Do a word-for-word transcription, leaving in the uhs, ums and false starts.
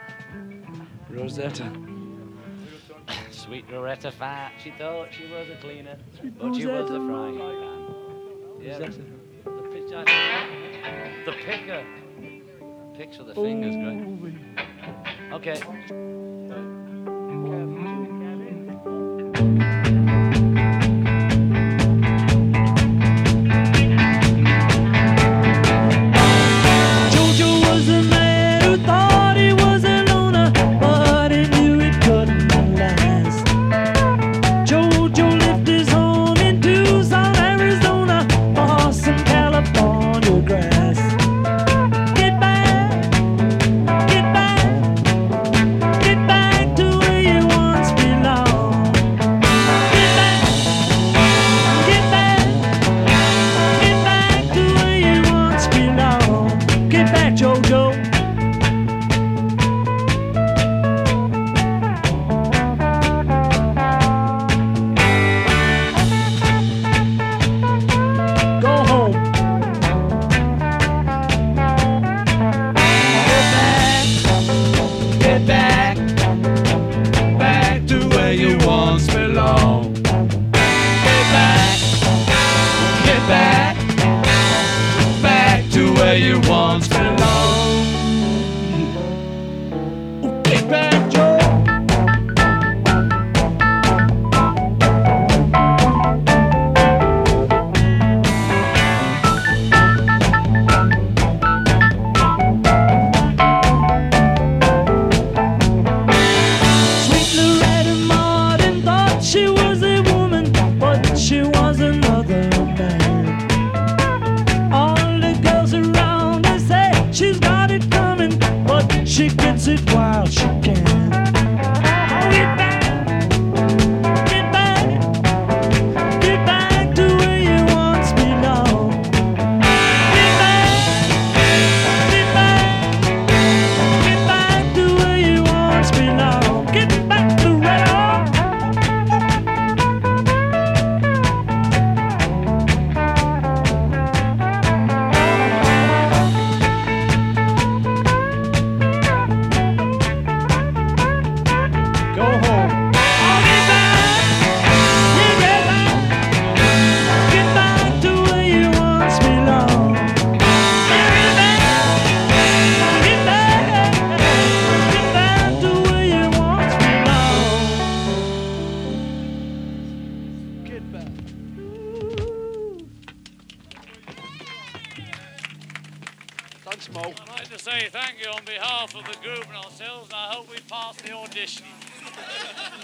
Rosetta. Sweet Loretta Fat, she thought she was a cleaner, Sweet but she was a Rosetta. frying pan. Yeah, Rosetta. the pitch, the picker. Picks with the fingers, great. Okay. Jojo was a man who thought he was a loner, but he knew it couldn't last. Jojo left his home in Tucson, Arizona, for some California grass. Get back, get back, get back to where you once belonged. Get back, get back, get back to where you once belonged. Get back, Jojo. Go home. Get back, back to where you once belong. Get back, get back, back to where you once belong. Get back, Joe. Sweet Loretta Martin thought she was a woman, but she was another man. All the girls around her say she's got it coming, but she gets it while she can. Get back, get back, get back to where you once belonged. Get back, get back, get back to where you once belonged. Get back to Loretta. Go home. Get back, yeah, get back, get back to where you once belonged. Get back, get back, get back to where you once belonged. Get back. Thanks, Mo. I'd like to say thank you on behalf of the group and ourselves, and I hope we pass the audition.